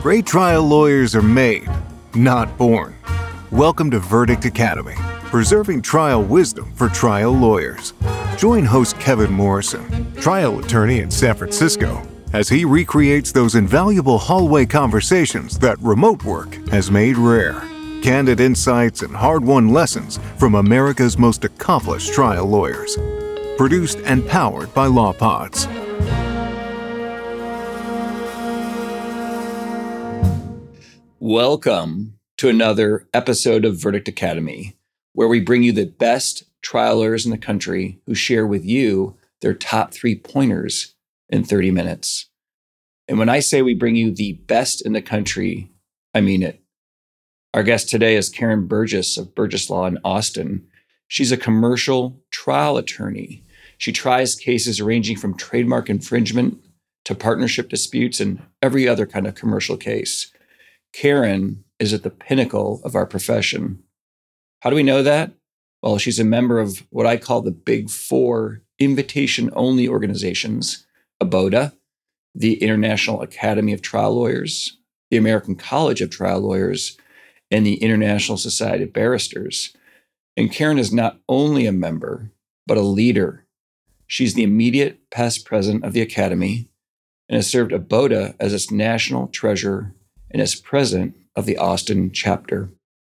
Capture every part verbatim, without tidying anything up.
Great trial lawyers are made, not born. Welcome to Verdict Academy, preserving trial wisdom for trial lawyers. Join host Kevin Morrison, trial attorney in San Francisco, as he recreates those invaluable hallway conversations that remote work has made rare. Candid insights and hard-won lessons from America's most accomplished trial lawyers. Produced and powered by LawPods. Welcome to another episode of Verdict Academy, where we bring you the best trial lawyers in the country who share with you their top three pointers in thirty minutes. And when I say we bring you the best in the country, I mean it. Our guest today is Karen Burgess of Burgess Law in Austin. She's a commercial trial attorney. She tries cases ranging from trademark infringement to partnership disputes and every other kind of commercial case. Karen is at the pinnacle of our profession. How do we know that? Well, she's a member of what I call the Big Four invitation-only organizations, ABOTA, the International Academy of Trial Lawyers, the American College of Trial Lawyers, and the International Society of Barristers. And Karen is not only a member, but a leader. She's the immediate past president of the Academy and has served ABOTA as its national treasurer and as president of the Austin chapter.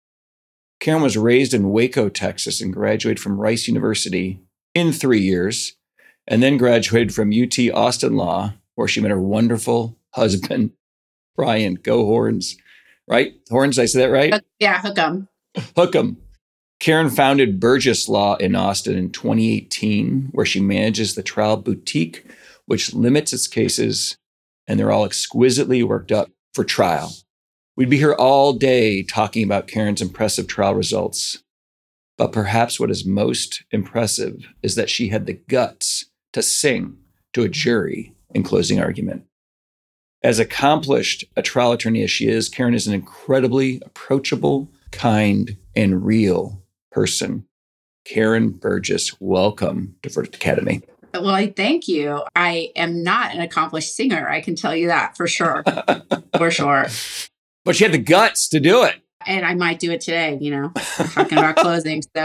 Karen was raised in Waco, Texas, and graduated from Rice University in three years, and then graduated from U T Austin Law, where she met her wonderful husband, Brian. Go Horns. Right? Horns, did I say that right? Yeah, hook 'em. Hook 'em. Karen founded Burgess Law in Austin in twenty eighteen, where she manages the trial boutique, which limits its cases, and they're all exquisitely worked up for trial. We'd be here all day talking about Karen's impressive trial results. But perhaps what is most impressive is that she had the guts to sing to a jury in closing argument. As accomplished a trial attorney as she is, Karen is an incredibly approachable, kind, and real person. Karen Burgess, welcome to Verdict Academy. Well, I thank you. I am not an accomplished singer. I can tell you that for sure. For sure. But she had the guts to do it. And I might do it today, you know, we're talking about closing. So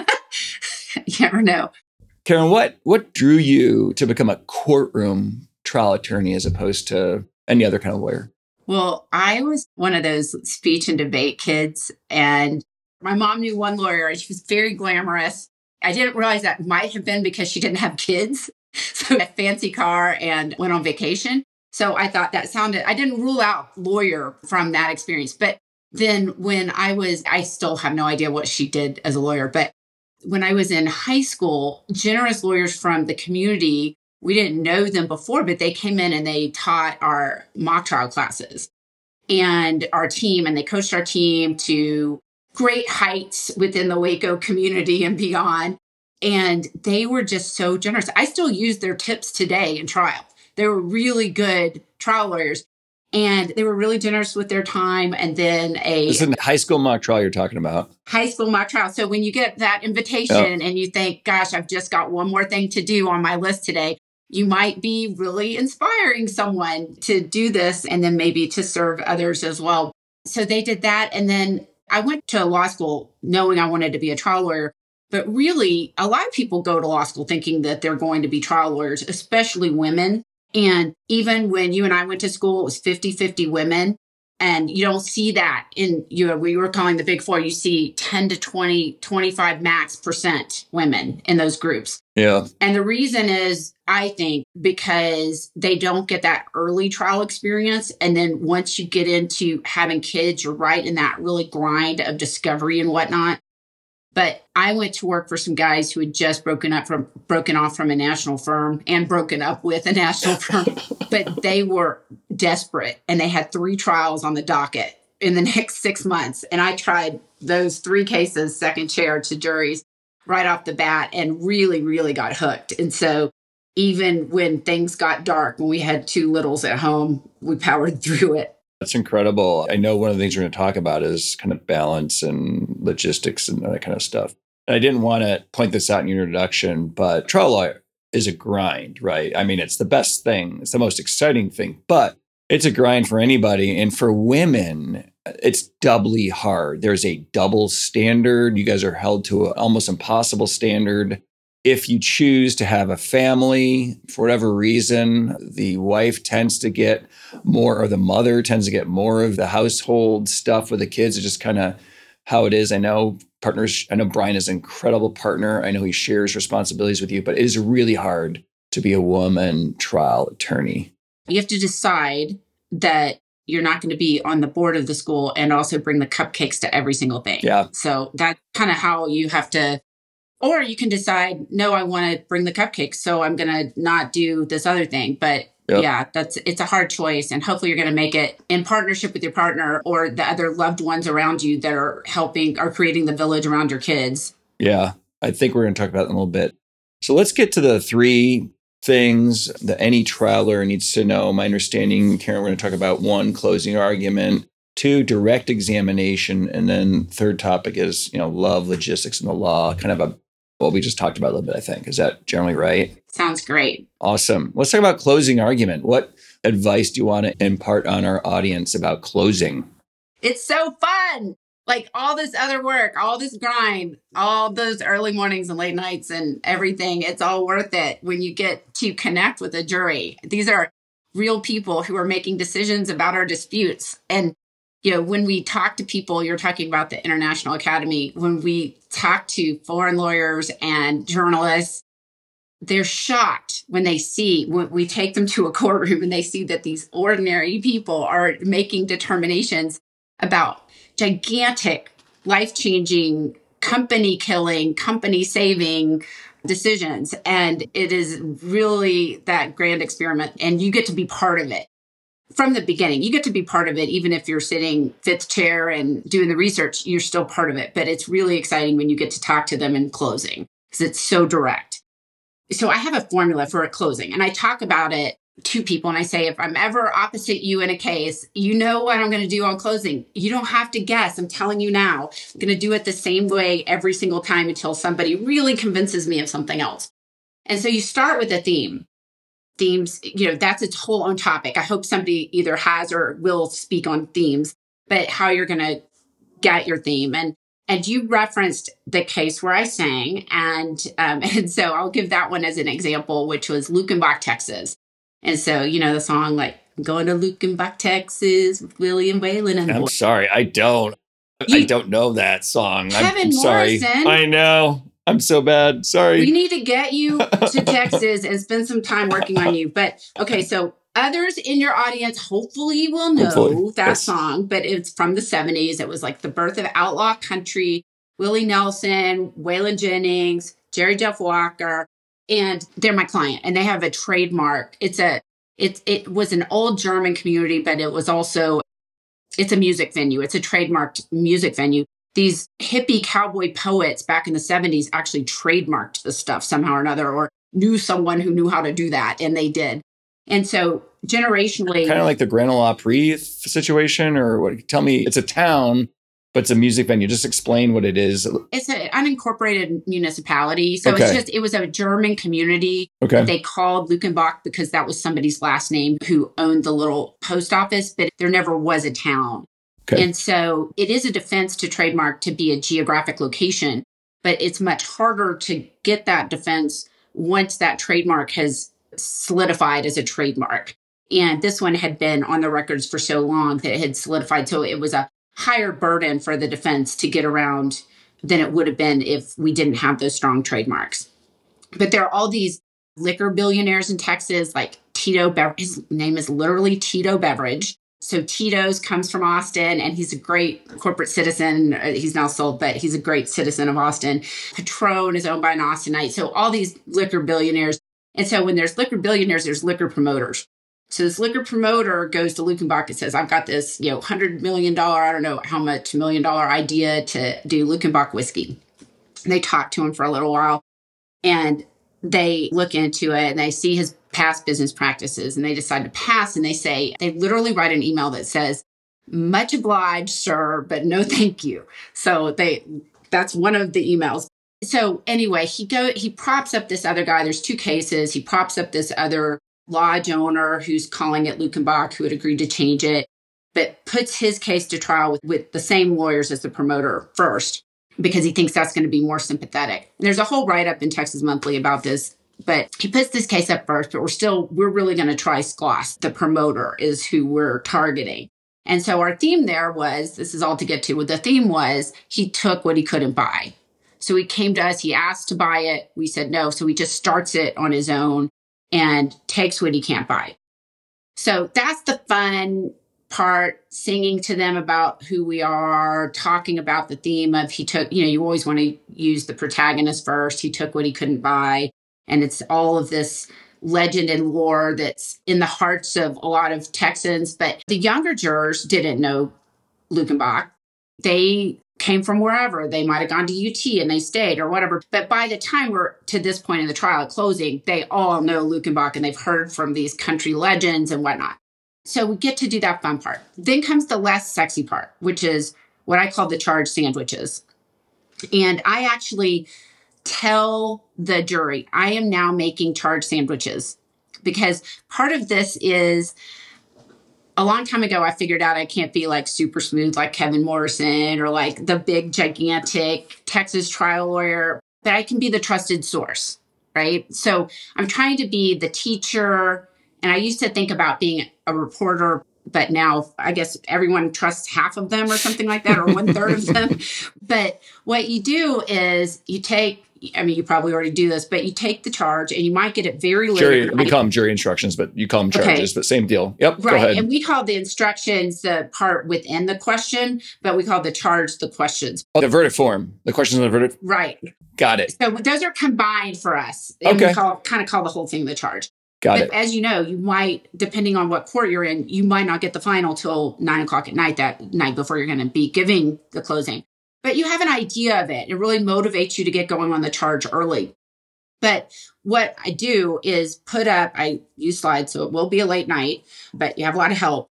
you never know. Karen, what, what drew you to become a courtroom trial attorney as opposed to any other kind of lawyer? Well, I was one of those speech and debate kids. And my mom knew one lawyer and she was very glamorous. I didn't realize that might have been because she didn't have kids. So a fancy car and went on vacation. So I thought that sounded, I didn't rule out lawyer from that experience. But then when I was, I still have no idea what she did as a lawyer. But when I was in high school, generous lawyers from the community, we didn't know them before, but they came in and they taught our mock trial classes and our team, and they coached our team to great heights within the Waco community and beyond. And they were just so generous. I still use their tips today in trial. They were really good trial lawyers, and they were really generous with their time. And then a This is a high school mock trial you're talking about. High school mock trial. So when you get that invitation Yep. and you think, gosh, I've just got one more thing to do on my list today, you might be really inspiring someone to do this and then maybe to serve others as well. So they did that. And then I went to law school knowing I wanted to be a trial lawyer. But really, a lot of people go to law school thinking that they're going to be trial lawyers, especially women. And even when you and I went to school, it was fifty-fifty women. And you don't see that in, you know, we were calling the Big Four, you see ten to twenty, twenty-five max percent women in those groups. Yeah. And the reason is, I think, because they don't get that early trial experience. And then once you get into having kids, you're right in that really grind of discovery and whatnot. But I went to work for some guys who had just broken up from broken off from a national firm and broken up with a national firm. But they were desperate and they had three trials on the docket in the next six months. And I tried those three cases, second chair to juries right off the bat, and really, really got hooked. And so even when things got dark, when we had two littles at home, we powered through it. That's incredible. I know one of the things we're going to talk about is kind of balance and logistics and that kind of stuff. And I didn't want to point this out in your introduction, but trial law is a grind, right? I mean, it's the best thing. It's the most exciting thing. But It's a grind for anybody. And for women, it's doubly hard. There's a double standard. You guys are held to an almost impossible standard. If you choose to have a family, for whatever reason, the wife tends to get more, or the mother tends to get more of the household stuff with the kids. It's just kind of how it is. I know partners, I know Brian is an incredible partner. I know he shares responsibilities with you, but it is really hard to be a woman trial attorney. You have to decide that you're not going to be on the board of the school and also bring the cupcakes to every single thing. Yeah. So that's kind of how you have to, or you can decide, no, I want to bring the cupcakes, so I'm going to not do this other thing. But yep. yeah, that's it's a hard choice. And hopefully you're going to make it in partnership with your partner or the other loved ones around you that are helping or creating the village around your kids. Yeah, I think we're going to talk about that in a little bit. So let's get to the three things that any trial lawyer needs to know. My understanding, Karen, we're going to talk about one, closing argument, two, direct examination, and then third topic is, you know, love, logistics, and the law, kind of a what we just talked about a little bit, I think. Is that generally right? Sounds great. Awesome. Let's talk about closing argument. What advice do you want to impart on our audience about closing? It's so fun. Like all this other work, all this grind, all those early mornings and late nights and everything, it's all worth it when you get to connect with a jury. These are real people who are making decisions about our disputes. And, you know, when we talk to people, you're talking about the International Academy, when we talk to foreign lawyers and journalists, they're shocked when they see, when we take them to a courtroom and they see that these ordinary people are making determinations about gigantic, life-changing, company-killing, company-saving decisions. And it is really that grand experiment. And you get to be part of it from the beginning. You get to be part of it, even if you're sitting fifth chair and doing the research, you're still part of it. But it's really exciting when you get to talk to them in closing because it's so direct. So I have a formula for a closing, and I talk about it to people. And I say, if I'm ever opposite you in a case, you know what I'm going to do on closing. You don't have to guess. I'm telling you now, I'm going to do it the same way every single time until somebody really convinces me of something else. And so you start with a theme. Themes, you know, that's its whole own topic. I hope somebody either has or will speak on themes, but how you're going to get your theme. And and you referenced the case where I sang. And, um, and so I'll give that one as an example, which was Luckenbach, Texas. And so, you know, the song, like, I'm going to Luckenbach, Texas with William Whalen. And I'm boy. sorry, I don't. You, I don't know that song. Kevin I'm, I'm sorry. Morrison. I know. I'm so bad. Sorry. We need to get you to Texas and spend some time working on you. But okay, so others in your audience hopefully will know hopefully. that yes. song, but it's from the seventies. It was like the birth of outlaw country, Willie Nelson, Waylon Jennings, Jerry Jeff Walker, and they're my client. And they have a trademark. It's a it it was an old German community, but it was also it's a music venue. It's a trademarked music venue. These hippie cowboy poets back in the seventies actually trademarked the stuff somehow or another, or knew someone who knew how to do that, and they did. And so generationally... Kind of like the Grand Ole Opry situation, or what? Tell me, it's a town, but it's a music venue. Just explain what it is. It's an unincorporated municipality. So okay. it's just, it was a German community. Okay. They called Luckenbach because that was somebody's last name who owned the little post office, but there never was a town. Okay. And so it is a defense to trademark to be a geographic location, but it's much harder to get that defense once that trademark has solidified as a trademark. And this one had been on the records for so long that it had solidified. So it was a higher burden for the defense to get around than it would have been if we didn't have those strong trademarks. But there are all these liquor billionaires in Texas, like Tito Beveridge. His name is literally Tito Beveridge. So Tito's comes from Austin, and he's a great corporate citizen. He's now sold, but he's a great citizen of Austin. Patron is owned by an Austinite. So all these liquor billionaires. And so when there's liquor billionaires, there's liquor promoters. So this liquor promoter goes to Luckenbach and says, I've got this, you know, one hundred million dollars, I don't know how much, million dollar idea to do Luckenbach whiskey. And they talk to him for a little while, and they look into it, and they see his past business practices, and they decide to pass. And they say, they literally write an email that says, much obliged, sir, but no thank you. So they, that's one of the emails. So anyway, he go, he props up this other guy. There's two cases. He props up this other lodge owner who's calling it Lukenbach, who had agreed to change it, but puts his case to trial with, with the same lawyers as the promoter first, because he thinks that's going to be more sympathetic. And there's a whole write-up in Texas Monthly about this, but he puts this case up first, but we're still, we're really going to try Skloss. The promoter is who we're targeting. And so our theme there was, this is all to get to, what the theme was, he took what he couldn't buy. So he came to us, he asked to buy it. We said no. So he just starts it on his own and takes what he can't buy. So that's the fun part, singing to them about who we are, talking about the theme of he took, you know, you always want to use the protagonist first. He took what he couldn't buy. And it's all of this legend and lore that's in the hearts of a lot of Texans. But the younger jurors didn't know Lukenbach. They came from wherever. They might have gone to U T and they stayed or whatever. But by the time we're to this point in the trial at closing, they all know Lukenbach and they've heard from these country legends and whatnot. So we get to do that fun part. Then comes the less sexy part, which is what I call the charge sandwiches. And I actually tell the jury, I am now making charge sandwiches, because part of this is, a long time ago, I figured out I can't be like super smooth like Kevin Morrison or like the big, gigantic Texas trial lawyer, but I can be the trusted source, right? So I'm trying to be the teacher. And I used to think about being a reporter, but now I guess everyone trusts half of them or something like that, or one third of them. But what you do is you take, I mean, you probably already do this, but you take the charge and you might get it very late. Jury, we call them jury instructions, but you call them charges, okay. But same deal. Yep, right. Go ahead. And we call the instructions the part within the question, but we call the charge the questions. Oh, the verdict form, the questions in the verdict. Right. Got it. So those are combined for us. And okay. we call, kind of call the whole thing the charge. Got but it. As you know, you might, depending on what court you're in, you might not get the final till nine o'clock at night that night before you're going to be giving the closing. But you have an idea of it. It really motivates you to get going on the charge early. But what I do is put up, I use slides, so it will be a late night, but you have a lot of help.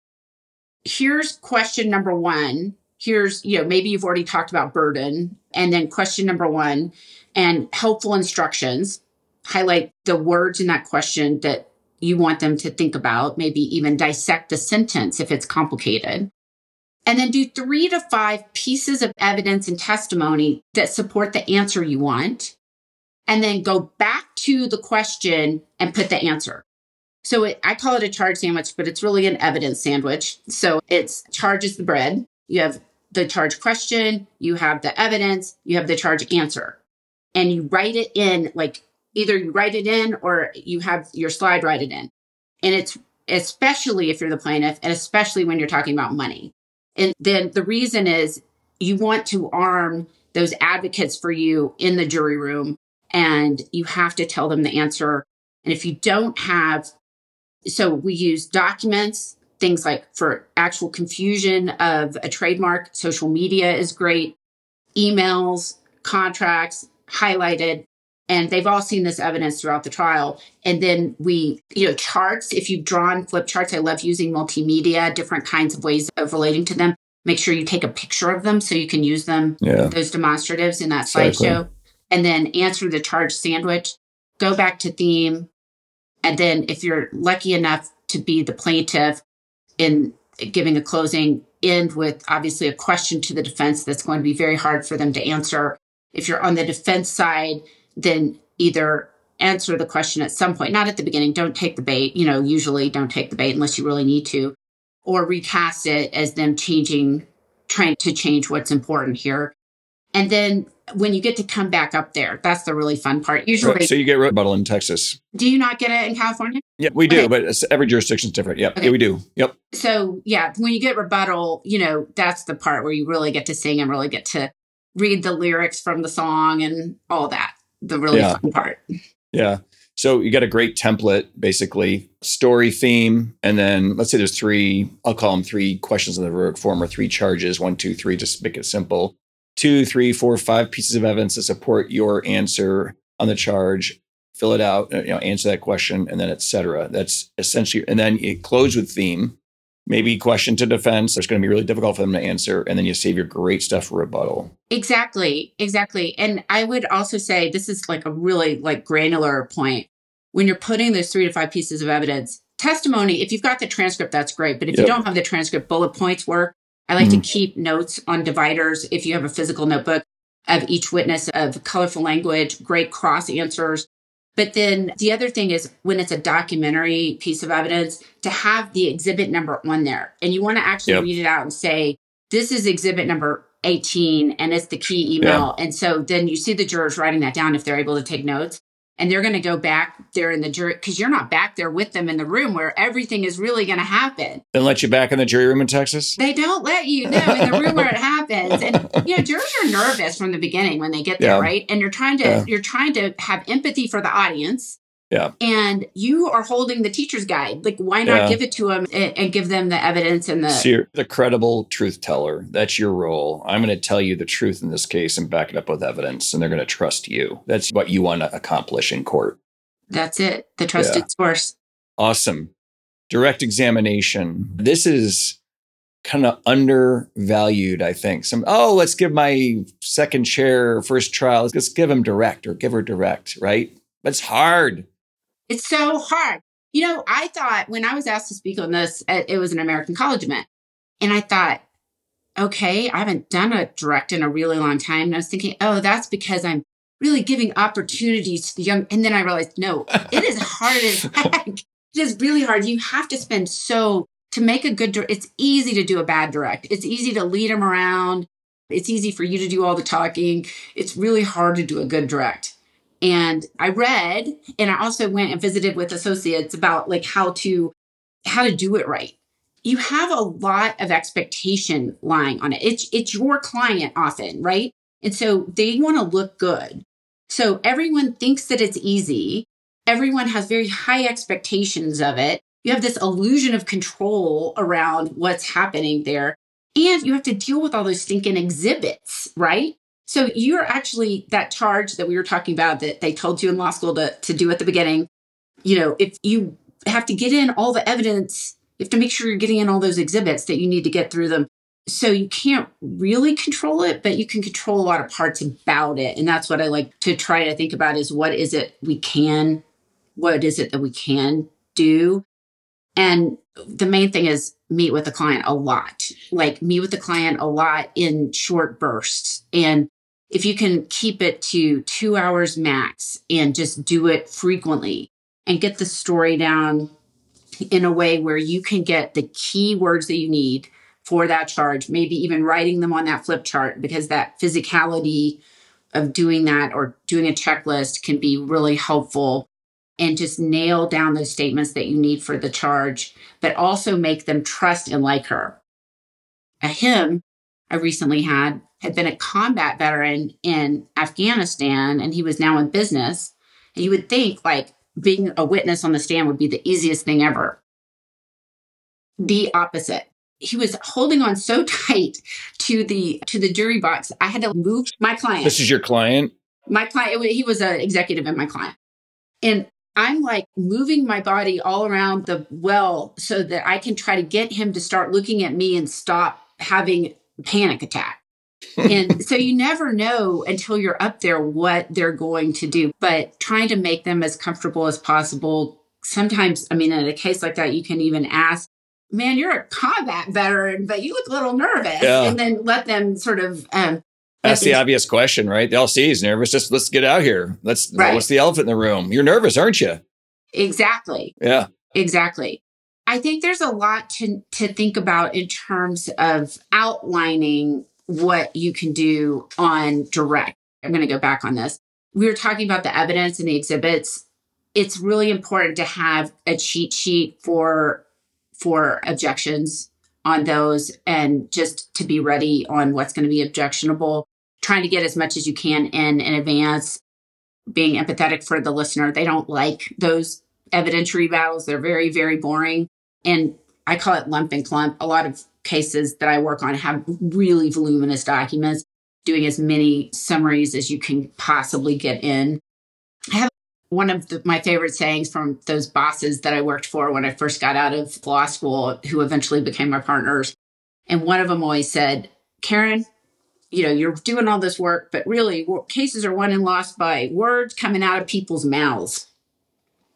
Here's question number one. Here's, you know, maybe you've already talked about burden. And then question number one, and helpful instructions. Highlight the words in that question that you want them to think about, maybe even dissect the sentence if it's complicated. And then do three to five pieces of evidence and testimony that support the answer you want. And then go back to the question and put the answer. So it, I call it a charge sandwich, but it's really an evidence sandwich. So it's charge is the bread. You have the charge question, you have the evidence, you have the charge answer. And you write it in, like either you write it in or you have your slide write it in. And it's especially if you're the plaintiff, and especially when you're talking about money. And then the reason is you want to arm those advocates for you in the jury room, and you have to tell them the answer. And if you don't have, so we use documents, things like for actual confusion of a trademark, social media is great, emails, contracts, highlighted, and they've all seen this evidence throughout the trial. And then we, you know, charts, if you've drawn flip charts, I love using multimedia, different kinds of ways of relating to them. Make sure you take a picture of them so you can use them, yeah. those demonstratives in that Exactly. slideshow. And then answer the charge sandwich, go back to theme. And then if you're lucky enough to be the plaintiff in giving a closing, end with obviously a question to the defense that's going to be very hard for them to answer. If you're on the defense side, then either answer the question at some point, not at the beginning, don't take the bait, you know, usually don't take the bait unless you really need to, or recast it as them changing, trying to change what's important here. And then when you get to come back up there, that's the really fun part. Usually, right. So you get rebuttal in Texas. Do you not get it in California? Yeah, we do, okay. But every jurisdiction is different. Yep. Okay. Yeah, we do. Yep. So yeah, when you get rebuttal, you know, that's the part where you really get to sing and really get to read the lyrics from the song and all that. The really yeah. fun part. Yeah. So you got a great template, basically story, theme, and then let's say there's three, I'll call them three questions in the verdict form or three charges, one, two, three, just make it simple. Two, three, four, five pieces of evidence to support your answer on the charge. Fill it out, you know, answer that question, and then et cetera. That's essentially, and then you close with theme, maybe question to defense. It's going to be really difficult for them to answer. And then you save your great stuff for rebuttal. Exactly. Exactly. And I would also say this is like a really like granular point. when you're putting those three to five pieces of evidence, testimony, if you've got the transcript, that's great. But if Yep. you don't have the transcript, bullet points work. I like Mhm. to keep notes on dividers if you have a physical notebook of each witness, of colorful language, great cross answers. But then the other thing is when it's a documentary piece of evidence, to have the exhibit number on there. And you want to actually Yep. read it out and say, this is exhibit number eighteen, and it's the key email. And so then you see the jurors writing that down if they're able to take notes. And they're going to go back there in the jury, because you're not back there with them in the room where everything is really going to happen. They let you back in the jury room in Texas? They don't let you know in the room where it happens. And, you know, jurors are nervous from the beginning when they get there, Yeah. right? And you're trying to, Yeah. you're trying to have empathy for the audience. Yeah. And you are holding the teacher's guide. Like, why not Yeah. give it to them and, and give them the evidence and the... So you're the credible truth teller. That's your role. I'm going to tell you the truth in this case and back it up with evidence, and they're going to trust you. That's what you want to accomplish in court. That's it. The trusted Yeah. source. Awesome. Direct examination. This is kind of undervalued, I think. Some, oh, let's give my second chair first trial. Let's give him direct or give her direct, right? That's hard. It's so hard. You know, I thought when I was asked to speak on this, uh, it was an American college event. And I thought, okay, I haven't done a direct in a really long time. And I was thinking, oh, that's because I'm really giving opportunities to the young. And then I realized, no, it is hard as heck. It is really hard. You have to spend so, to make a good, dir- it's easy to do a bad direct. It's easy to lead them around. It's easy for you to do all the talking. It's really hard to do a good direct. And I read, and I also went and visited with associates about like how to, how to do it right. You have a lot of expectation lying on it. It's, it's your client often, right? And so they want to look good. So everyone thinks that it's easy. Everyone has very high expectations of it. You have this illusion of control around what's happening there. And you have to deal with all those stinking exhibits, right? So you're actually, that charge that we were talking about that they told you in law school to, to do at the beginning, you know, if you have to get in all the evidence, you have to make sure you're getting in all those exhibits that you need to get through them. So you can't really control it, but you can control a lot of parts about it. And that's what I like to try to think about is what is it we can, what is it that we can do? And the main thing is meet with the client a lot, like meet with the client a lot in short bursts. And if you can keep it to two hours max and just do it frequently and get the story down in a way where you can get the key words that you need for that charge, maybe even writing them on that flip chart, because that physicality of doing that or doing a checklist can be really helpful, and just nail down those statements that you need for the charge, but also make them trust and like her. A him I recently had had been a combat veteran in Afghanistan, and he was now in business. And you would think like being a witness on the stand would be the easiest thing ever. The opposite. He was holding on so tight to the to the jury box. I had to move my client. This is your client? My client, he was an executive in my client. And I'm like moving my body all around the well so that I can try to get him to start looking at me and stop having a panic attack. And so you never know until you're up there what they're going to do, but trying to make them as comfortable as possible. Sometimes, I mean, in a case like that, you can even ask, man, you're a combat veteran, but you look a little nervous. Yeah. And then let them sort of... Um, That's the obvious question, right? They all see he's nervous. Just let's get out here. Let's, Right. What's the elephant in the room? You're nervous, aren't you? Exactly. Yeah. Exactly. I think there's a lot to, to think about in terms of outlining what you can do on direct. I'm going to go back on this. We were talking about the evidence and the exhibits. It's really important to have a cheat sheet for, for objections on those, and just to be ready on what's going to be objectionable, trying to get as much as you can in in advance, being empathetic for the listener. They don't like those evidentiary battles. They're very, very boring. And I call it lump and clump. A lot of cases that I work on have really voluminous documents, doing as many summaries as you can possibly get in. I have one of the, my favorite sayings from those bosses that I worked for when I first got out of law school, who eventually became my partners. And one of them always said, Karen, you know, you're doing all this work, but really cases are won and lost by words coming out of people's mouths.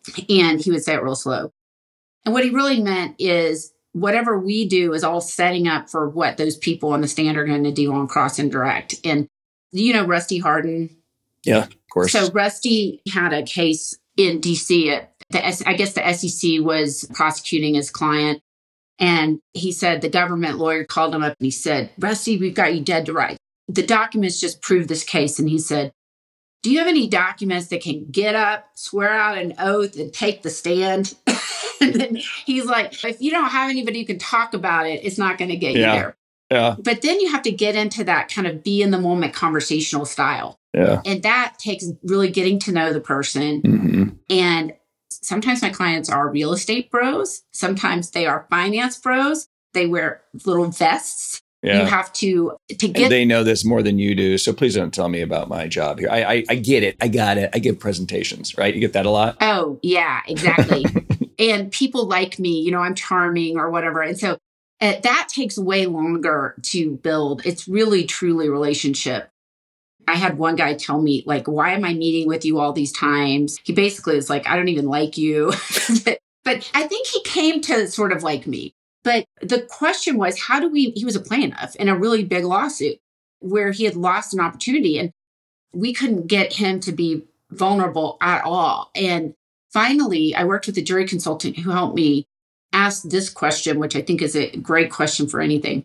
And he would say it real slow. And what he really meant is whatever we do is all setting up for what those people on the stand are going to do on cross and direct. And you know Rusty Hardin? Yeah, of course. So Rusty had a case in D C. At the, I guess the S E C was prosecuting his client. And he said the government lawyer called him up and he said, Rusty, we've got you dead to rights. The documents just prove this case. And he said, do you have any documents that can get up, swear out an oath, and take the stand? And then he's like, if you don't have anybody who can talk about it, it's not going to get yeah. you there. Yeah. But then you have to get into that kind of be in the moment conversational style. Yeah. And that takes really getting to know the person. Mm-hmm. And sometimes my clients are real estate bros. Sometimes they are finance bros. They wear little vests. Yeah. You have to, to get. And they know this more than you do. So please don't tell me about my job here. I, I, I get it. I got it. I give presentations, right? You get that a lot? Oh, yeah, exactly. And people like me, you know, I'm charming or whatever. And so uh, that takes way longer to build. It's really, truly relationship. I had one guy tell me, like, why am I meeting with you all these times? He basically was like, I don't even like you. but, but I think he came to sort of like me. But the question was, how do we, he was a plaintiff in a really big lawsuit where he had lost an opportunity and we couldn't get him to be vulnerable at all. And finally, I worked with a jury consultant who helped me ask this question, which I think is a great question for anything.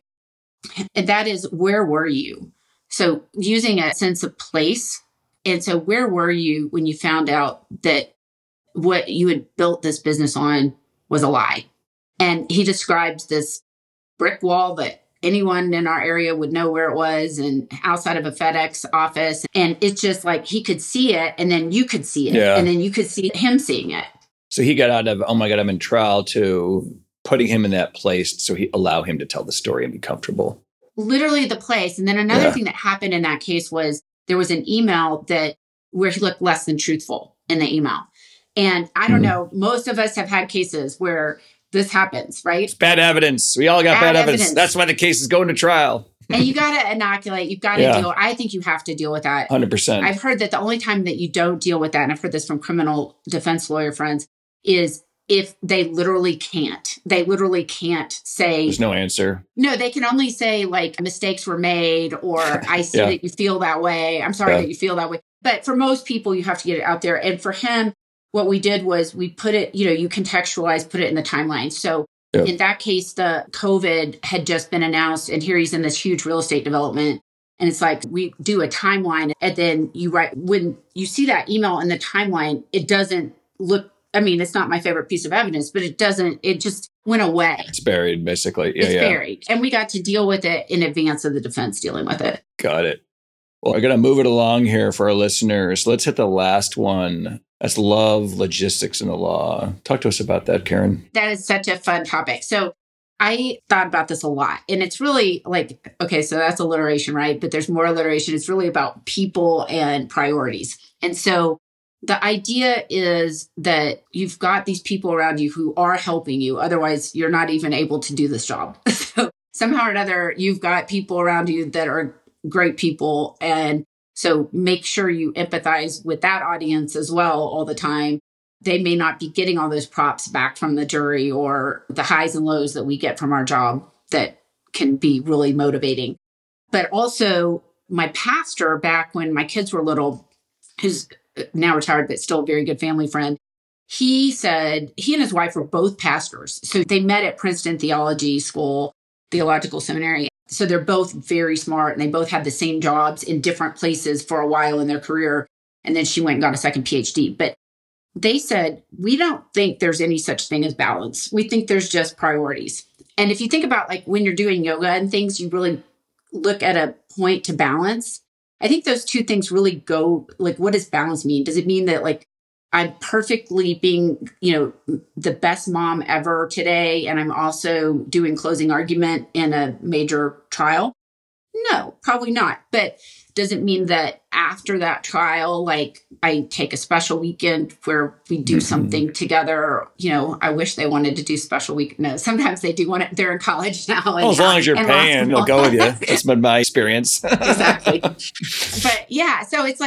And that is, where were you? So using a sense of place. And so where were you when you found out that what you had built this business on was a lie? And he describes this brick wall that anyone in our area would know where it was and outside of a FedEx office. And it's just like he could see it and then you could see it yeah. and then you could see him seeing it. So he got out of, oh my God, I'm in trial, to putting him in that place so he allow him to tell the story and be comfortable. Literally the place. And then another Yeah. thing that happened in that case was there was an email that where he looked less than truthful in the email. And I don't mm-hmm. know, most of us have had cases where this happens, right? It's bad evidence. We all got bad, bad evidence. evidence. That's why the case is going to trial. And you got to inoculate. You've got to yeah. deal. I think you have to deal with that. one hundred percent. I've heard that the only time that you don't deal with that, and I've heard this from criminal defense lawyer friends, is if they literally can't. They literally can't say. There's no answer. No, they can only say like mistakes were made or I see yeah. that you feel that way. I'm sorry yeah. that you feel that way. But for most people, you have to get it out there. And for him, what we did was we put it, you know, you contextualize, put it in the timeline. So yeah. in that case, the COVID had just been announced and here he's in this huge real estate development. And it's like, we do a timeline and then you write, when you see that email in the timeline, it doesn't look, I mean, it's not my favorite piece of evidence, but it doesn't, it just went away. It's buried, basically. Yeah, it's yeah. buried. And we got to deal with it in advance of the defense dealing with it. Got it. Well, we're going to move it along here for our listeners. Let's hit the last one. That's love, logistics, and the law. Talk to us about that, Karen. That is such a fun topic. So I thought about this a lot. And it's really like, okay, so that's alliteration, right? But there's more alliteration. It's really about people and priorities. And so the idea is that you've got these people around you who are helping you. Otherwise, you're not even able to do this job. So somehow or another, you've got people around you that are great people. And so make sure you empathize with that audience as well all the time. They may not be getting all those props back from the jury or the highs and lows that we get from our job that can be really motivating. But also my pastor back when my kids were little, who's now retired, but still a very good family friend, he said he and his wife were both pastors. So they met at Princeton Theology School, Theological Seminary. So they're both very smart and they both had the same jobs in different places for a while in their career. And then she went and got a second P H D. But they said, we don't think there's any such thing as balance. We think there's just priorities. And if you think about like when you're doing yoga and things, you really look at a point to balance. I think those two things really go, like, what does balance mean? Does it mean that like I'm perfectly being, you know, the best mom ever today, and I'm also doing closing argument in a major trial? No, probably not. But does it mean that after that trial, like I take a special weekend where we do mm-hmm. something together? You know, I wish they wanted to do special week. No, sometimes they do want it. They're in college now. And, well, as long as you're paying, they'll go with you. That's been my experience. Exactly. But yeah, so it's like,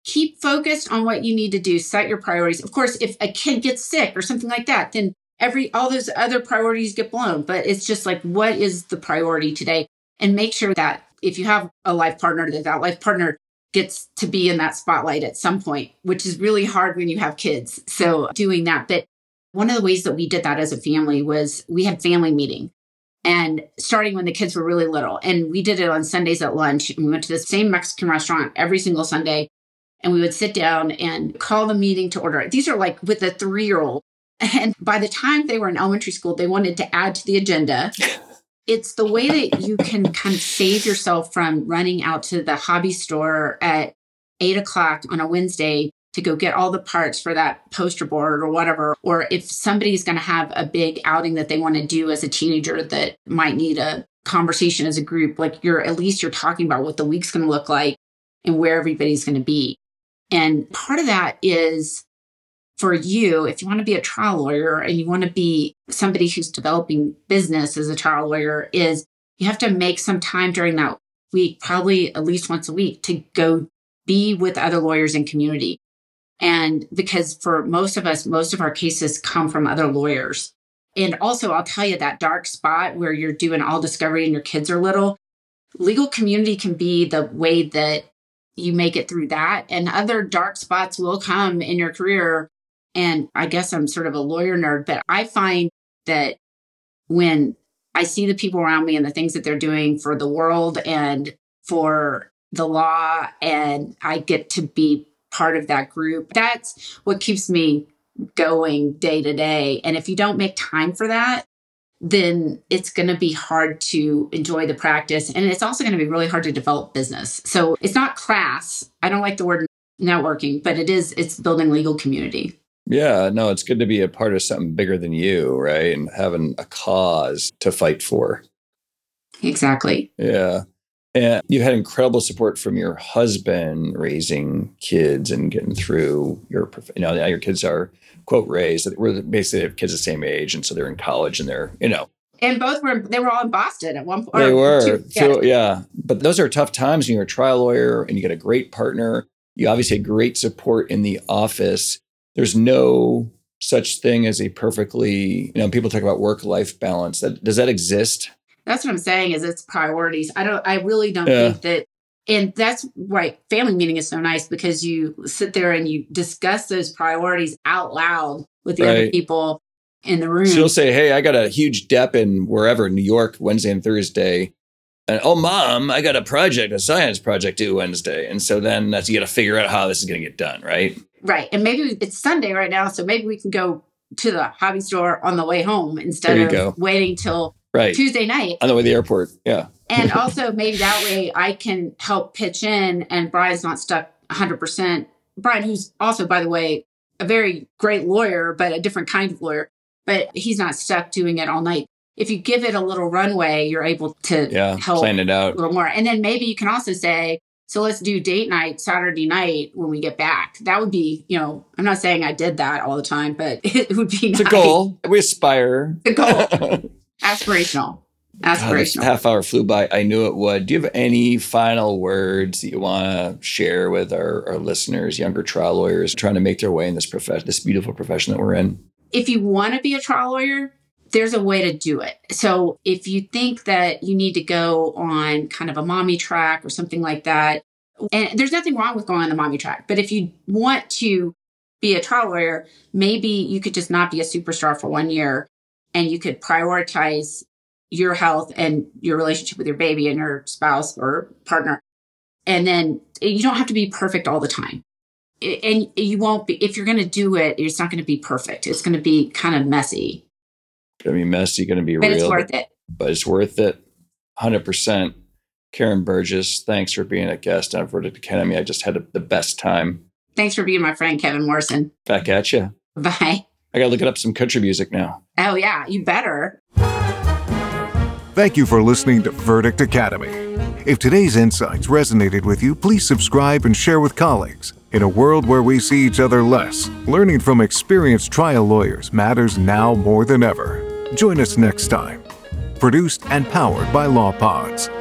keep focused on what you need to do. Set your priorities. Of course, if a kid gets sick or something like that, then every all those other priorities get blown. But it's just like, what is the priority today? And make sure that if you have a life partner, that that life partner gets to be in that spotlight at some point, which is really hard when you have kids. So doing that. But one of the ways that we did that as a family was we had family meeting. And starting when the kids were really little. And we did it on Sundays at lunch. And we went to the same Mexican restaurant every single Sunday. And we would sit down and call the meeting to order. These are like with a three-year-old. And by the time they were in elementary school, they wanted to add to the agenda. It's the way that you can kind of save yourself from running out to the hobby store at eight o'clock on a Wednesday to go get all the parts for that poster board or whatever. Or if somebody's going to have a big outing that they want to do as a teenager that might need a conversation as a group, like you're at least you're talking about what the week's going to look like and where everybody's going to be. And part of that is for you, if you want to be a trial lawyer and you want to be somebody who's developing business as a trial lawyer, is you have to make some time during that week, probably at least once a week, to go be with other lawyers in community. And because for most of us, most of our cases come from other lawyers. And also, I'll tell you, that dark spot where you're doing all discovery and your kids are little, legal community can be the way that you make it through that. And other dark spots will come in your career. And I guess I'm sort of a lawyer nerd, but I find that when I see the people around me and the things that they're doing for the world and for the law, and I get to be part of that group, that's what keeps me going day to day. And if you don't make time for that, then it's going to be hard to enjoy the practice. And it's also going to be really hard to develop business. So it's not class. I don't like the word networking, but it is, it's building legal community. Yeah, no, it's good to be a part of something bigger than you, right? And having a cause to fight for. Exactly. Yeah. And you had incredible support from your husband raising kids and getting through your, you know, now your kids are, quote, raised. We're basically have kids the same age. And so they're in college and they're, you know. And both were, they were all in Boston at one point. They were. Two, yeah. So, yeah. But those are tough times when you're a trial lawyer and you get a great partner. You obviously had great support in the office. There's no such thing as a perfectly, you know, people talk about work-life balance. That, does that exist? That's what I'm saying is it's priorities. I don't, I really don't Yeah. think that, and that's why family meeting is so nice, because you sit there and you discuss those priorities out loud with the Right. other people in the room. So you'll say, hey, I got a huge dep in wherever, New York, Wednesday and Thursday. And, oh, mom, I got a project, a science project due Wednesday. And so then that's, you got to figure out how this is going to get done, right? Right. And maybe it's Sunday right now, so maybe we can go to the hobby store on the way home instead There you of go. waiting till Right. Tuesday night. On the way to the airport. Yeah. And also maybe that way I can help pitch in and Brian's not stuck one hundred percent. Brian, who's also, by the way, a very great lawyer, but a different kind of lawyer, but he's not stuck doing it all night. If you give it a little runway, you're able to Yeah. help Plan it a out. little more. And then maybe you can also say, so let's do date night Saturday night when we get back. That would be, you know, I'm not saying I did that all the time, but it would be It's nice. a goal. We aspire. The goal. Aspirational. God, this Aspirational. half hour flew by. I knew it would. Do you have any final words that you want to share with our, our listeners, younger trial lawyers trying to make their way in this profession, this beautiful profession that we're in? If you want to be a trial lawyer, there's a way to do it. So if you think that you need to go on kind of a mommy track or something like that, and there's nothing wrong with going on the mommy track, but if you want to be a trial lawyer, maybe you could just not be a superstar for one year and you could prioritize your health and your relationship with your baby and your spouse or partner. And then you don't have to be perfect all the time. And you won't be, if you're going to do it, it's not going to be perfect. It's going to be kind of messy. Going to be messy, going to be But real. it's worth it. But it's worth it. one hundred percent. Karen Burgess, thanks for being a guest on Verdict Academy. I just had a, the best time. Thanks for being my friend, Kevin Morrison. Back at you. Bye. I got to look up some country music now. Oh, yeah, you better. Thank you for listening to Verdict Academy. If today's insights resonated with you, please subscribe and share with colleagues. In a world where we see each other less, learning from experienced trial lawyers matters now more than ever. Join us next time. Produced and powered by LawPods.